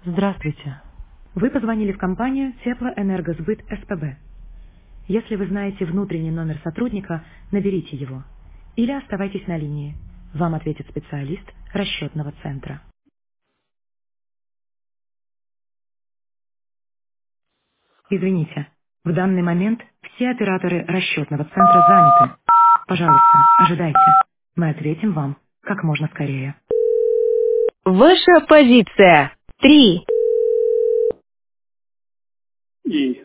Здравствуйте. Вы позвонили в компанию Теплоэнергосбыт СПБ. Если вы знаете внутренний номер сотрудника, наберите его. Или оставайтесь на линии. Вам ответит специалист расчетного центра. Извините, в данный момент все операторы расчетного центра заняты. Пожалуйста, ожидайте. Мы ответим вам как можно скорее. Ваша позиция. 3. И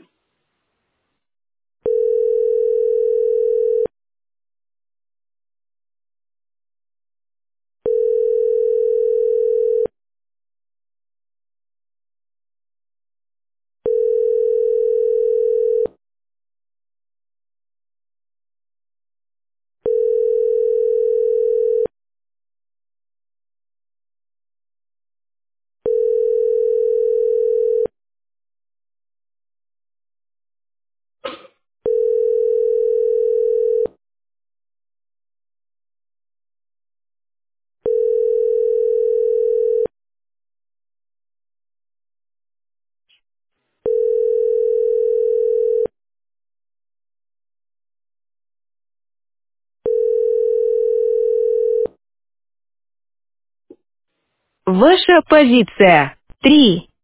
Ваша позиция. 3.